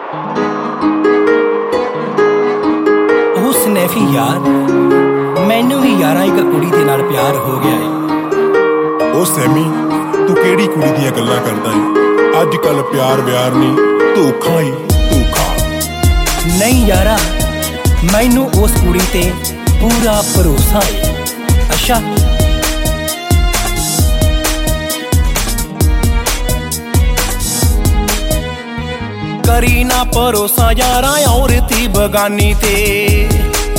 ਉਹ ਸਨੈਫੀ ਯਾਰ, ਮੈਨੂੰ ਵੀ ਯਾਰਾਂ ਇੱਕ ਕੁੜੀ ਦੇ ਨਾਲ ਪਿਆਰ ਹੋ ਗਿਆ ਏ। ਉਹ ਸੈਮੀ, ਤੂੰ ਕਿਹੜੀ ਕੁੜੀ ਦੀਆਂ ਗੱਲਾਂ ਕਰਦਾ ਏ? ਅੱਜ ਕੱਲ ਪਿਆਰ ਵਿਆਰ ਨਹੀਂ, ਧੋਖਾ ਹੀ ਧੋਖਾ। ਨਹੀਂ ਯਾਰਾ, ਮੈਨੂੰ ਉਸ ਕੁੜੀ ਤੇ ਪੂਰਾ ਭਰੋਸਾ ਏ। ਅੱਛਾ, ਕਰੀ ਨਾ ਭਰੋਸਾ ਯਾਰਾਂ ਔਰਤੀ ਬਗਾਨੀ ਤੇ,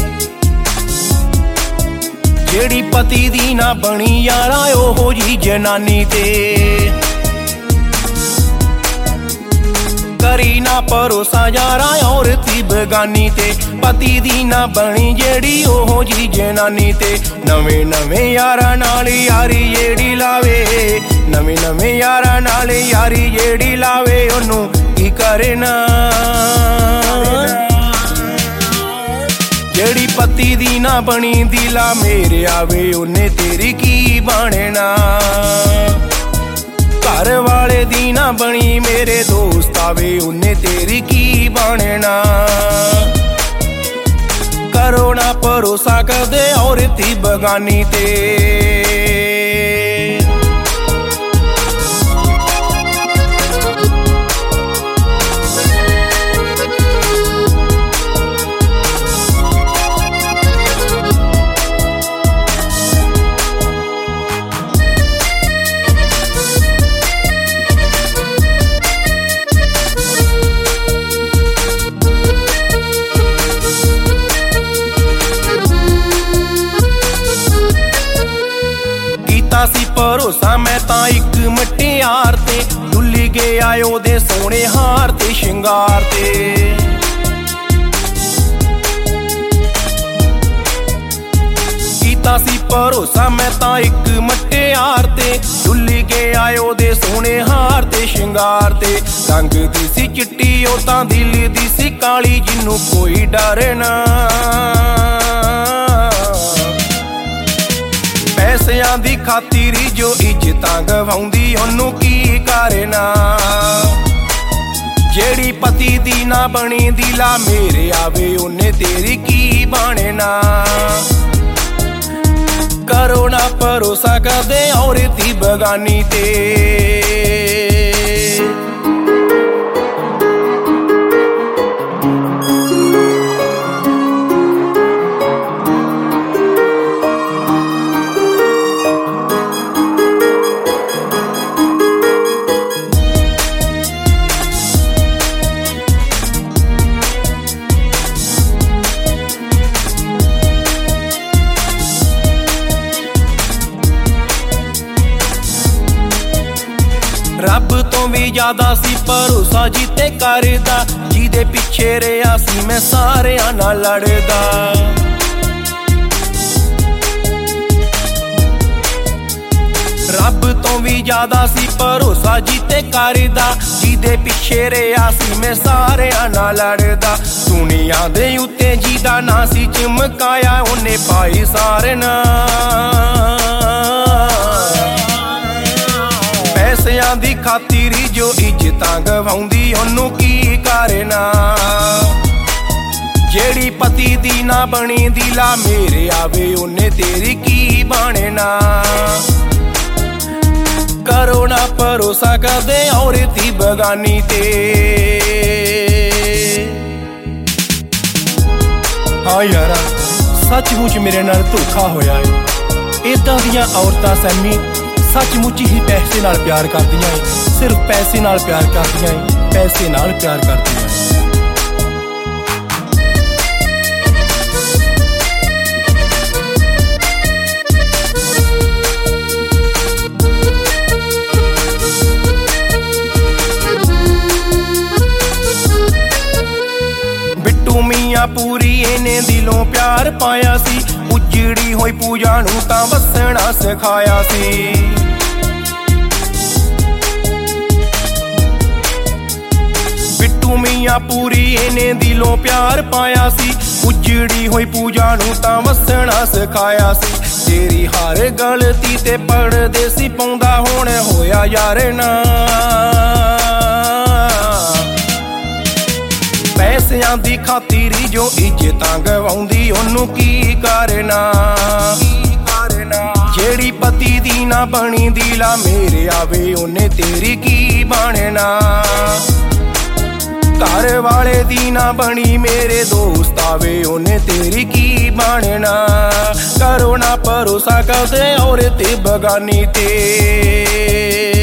ਜਿਹੜੀ ਪਤੀ ਦੀ ਨਾ ਬਣੀ ਯਾਰਾਂ ਉਹੋ ਜੀ ਜਨਾਨੀ ਤੇ। ਕਰੀ ਨਾ ਭਰੋਸਾ ਯਾਰਾਂ ਔਰਤੀ ਬਗਾਨੀ ਤੇ, ਪਤੀ ਦੀ ਨਾ ਬਣੀ ਜਿਹੜੀ ਉਹੋ ਜੀ ਜਨਾਨੀ ਤੇ। ਨਵੇਂ ਨਵੇਂ ਯਾਰਾਂ ਨਾਲ ਯਾਰੀ ਜਿਹੜੀ ਲਾਵੇ, ਨਵੇਂ ਨਵੇਂ ਯਾਰਾਂ ਨਾਲ ਯਾਰੀ ਜਿਹੜੀ ਲਾਵੇ, ਉਹਨੂੰ ਕੀ ਕਰੇ ਨਾ। ਜਿਹੜੀ ਪਤੀ ਦੀ ਨਾ ਬਣੀ ਦਿਲਾ ਮੇਰੇ ਆਵੇ, ਉਹਨੇ ਤੇਰੀ ਕੀ ਬਣਨਾ। ਘਰ ਵਾਲੇ ਦੀ ਨਾ ਬਣੀ ਮੇਰੇ ਦੋਸਤ ਆਵੇ, ਉਹਨੇ ਤੇਰੀ ਕੀ ਬਣਨਾ। ਕਰੋ ਨਾ ਭਰੋਸਾ ਕਦੇ ਔਰਤੀ ਬਗਾਨੀ ਤੇ। ਸੀ ਭਰੋਸਾ ਮੈਂ ਤਾਂ ਇੱਕ ਮੁਟਿਆਰ ਤੇ, ਡੁੱਲੀ ਗਿਆ ਉਹਦੇ ਸੋਹਣੇ ਹਾਰ ਤੇ ਸ਼ਿੰਗਾਰ ਤੇ। ਕੀਤਾ ਸੀ ਭਰੋਸਾ ਮੈਂ ਤਾਂ ਇੱਕ ਮੁਟਿਆਰ ਤੇ, ਡੁੱਲੀ ਗਿਆ ਉਹਦੇ ਸੋਹਣੇ ਹਾਰ ਤੇ ਸ਼ਿੰਗਾਰ ਤੇ। ਰੰਗ ਦੀ ਸੀ ਚਿੱਟੀ ਉਹ ਤਾਂ ਦਿਲ ਦੀ ਸੀ ਕਾਲੀ, ਜਿਹਨੂੰ ਕੋਈ ਡਰ ਨਾ। ਪੈਸਿਆਂ ਦੀ ਖਾਤਰ ਜੋ ਇੱਜ਼ਤਾਂ ਗਵਾਉਂਦੀ, ਉਹਨੂੰ ਕੀ ਕਰਨਾ। ਜਿਹੜੀ ਪਤੀ ਦੀ ਨਾ ਬਣੀ ਦਿਲਾ ਮੇਰੇ ਆਵੇ, ਉਹਨੇ ਤੇਰੀ ਕੀ ਬਣਨਾ। ਕਰੋ ਨਾ ਭਰੋਸਾ ਕਦੇ ਔਰਤੀ ਬਗਾਨੀ ਤੇ। ਰੱਬ ਤੋਂ ਵੀ ਜ਼ਿਆਦਾ ਸੀ ਭਰੋਸਾ ਜਿੱਤੇ ਕਰਦਾ, ਜਿਹਦੇ ਪਿੱਛੇ ਰਿਹਾ ਸੀ ਮੈਂ ਸਾਰਿਆਂ ਨਾਲ ਲੜਦਾ। ਰੱਬ ਤੋਂ ਵੀ ਜ਼ਿਆਦਾ ਸੀ ਭਰੋਸਾ ਜਿੱਤੇ ਕਰਦਾ, ਜਿਹਦੇ ਪਿੱਛੇ ਰਿਹਾ ਸੀ ਮੈਂ ਸਾਰਿਆਂ ਨਾਲ ਲੜਦਾ। ਦੁਨੀਆ ਦੇ ਉੱਤੇ ਜਿਹਦਾ ਨਾਂ ਸੀ ਚਮਕਾਇਆ, ਉਹਨੇ ਪਾਈ ਸਾਰੇ ਨਾਂ। ਪੈਸਿਆਂ ਦੀ ਖਾਤਰ ਜੋ ਇੱਜ਼ਤਾਂ ਗਵਾਉਂਦੀ, ਉਹਨੂੰ ਕੀ ਕਰਨਾ। ਜਿਹੜੀ ਪਤੀ ਦੀ ਨਾ ਬਣੀ ਦਿਲਾ ਮੇਰੇ ਆਵੇ, ਉਹਨੇ ਤੇਰੀ ਕੀ ਬਣਨਾ। ਕਰੋ ਨਾ ਭਰੋਸਾ ਕਦੇ ਔਰਤੀ ਬਗਾਨੀ ਤੇ। ਹਾਂ ਯਾਰਾ, ਸੱਚਮੁੱਚ ਮੇਰੇ ਨਾਲ ਧੋਖਾ ਹੋਇਆ ਏ। ਏਦਾਂ ਦੀਆਂ ਔਰਤਾਂ ਸੈਮੀ ਸੱਚਮੁੱਚ ਹੀ ਪੈਸੇ ਨਾਲ ਪਿਆਰ ਕਰਦੀਆਂ ਏ, ਸਿਰਫ ਪੈਸੇ ਨਾਲ ਪਿਆਰ ਕਰਦੀਆਂ ਏ, ਪੈਸੇ ਨਾਲ ਪਿਆਰ ਕਰਦੀਆਂ ਏ। ਬਿੱਟੂ ਮੀਆਂ ਪੂਰੀ ਇਹਨੇ ਦਿਲੋਂ ਪਿਆਰ ਪਾਇਆ ਸੀ, ਉਜੜੀ ਹੋਈ ਪੂਜਾ ਨੂੰ ਤਾਂ ਵਸਣਾ ਸਿਖਾਇਆ ਸੀ। ਬਿੱਟੂ ਮੀਆਂ ਪੂਰੀ ਇਹਨੇ ਦਿਲੋਂ ਪਿਆਰ ਪਾਇਆ ਸੀ, ਉਜੜੀ ਹੋਈ ਪੂਜਾ ਨੂੰ ਤਾਂ ਵਸਣਾ ਸਿਖਾਇਆ ਸੀ। ਤੇਰੀ ਹਰ ਗਲਤੀ ਤੇ ਪੜਦੇ ਸੀ ਪਾਉਂਦਾ, ਹੁਣ ਹੋਇਆ ਯਾਰ ਨਾ। ਪੈਸਿਆਂ ਦੀ ਖਾਤਰੀ ਜੋ ਇੱਜ਼ਤਾਂ ਗਵਾਉਂਦੀ ਉਹਨੂੰ ਕੀ ਕਰਨਾ। ਜਿਹੜੀ ਪਤੀ ਦੀ ਨਾ ਬਣੀ ਦਿਲਾ ਮੇਰੇ ਆਵੇ ਉਹਨੇ ਤੇਰੀ ਕੀ ਬਣਨਾ। ਘਰ ਵਾਲੇ ਦੀ ਨਾ ਬਣੀ ਮੇਰੇ ਦੋਸਤ ਆਵੇ ਉਹਨੇ ਤੇਰੀ ਕੀ ਬਣਨਾ। ਕਰੋ ਨਾ ਭਰੋਸਾ ਕਰਦੇ ਔਰਤ ਬਗਾਨੀ ਤੇ।